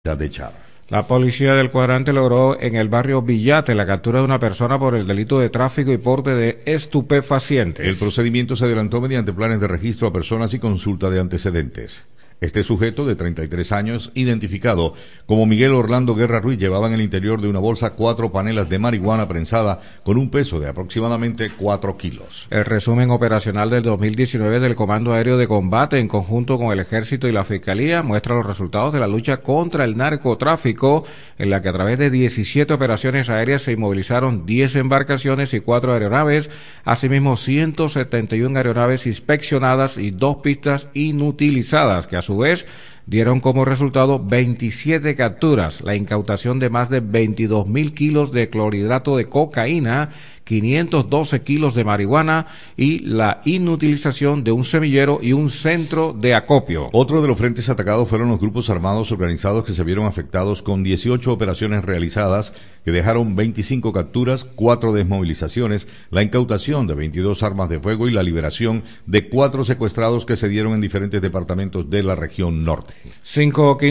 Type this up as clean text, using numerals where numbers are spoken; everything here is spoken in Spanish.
de Char. La policía del cuadrante logró en el barrio Villate la captura de una persona por el delito de tráfico y porte de estupefacientes. El procedimiento se adelantó mediante planes de registro a personas y consulta de antecedentes. Este sujeto, de 33 años, identificado como Miguel Orlando Guerra Ruiz, llevaba en el interior de una bolsa 4 panelas de marihuana prensada con un peso de aproximadamente 4 kilos. El resumen operacional del 2019 del Comando Aéreo de Combate, en conjunto con el Ejército y la Fiscalía, muestra los resultados de la lucha contra el narcotráfico, en la que a través de 17 operaciones aéreas se inmovilizaron 10 embarcaciones y 4 aeronaves, asimismo 171 aeronaves inspeccionadas y 2 pistas inutilizadas, que a su vez dieron como resultado 27 capturas, la incautación de más de 22.000 kilos de clorhidrato de cocaína, 512 kilos de marihuana y la inutilización de un semillero y un centro de acopio. Otro de los frentes atacados fueron los grupos armados organizados, que se vieron afectados con 18 operaciones realizadas que dejaron 25 capturas, 4 desmovilizaciones, la incautación de 22 armas de fuego y la liberación de 4 secuestrados que se dieron en diferentes departamentos de la región norte.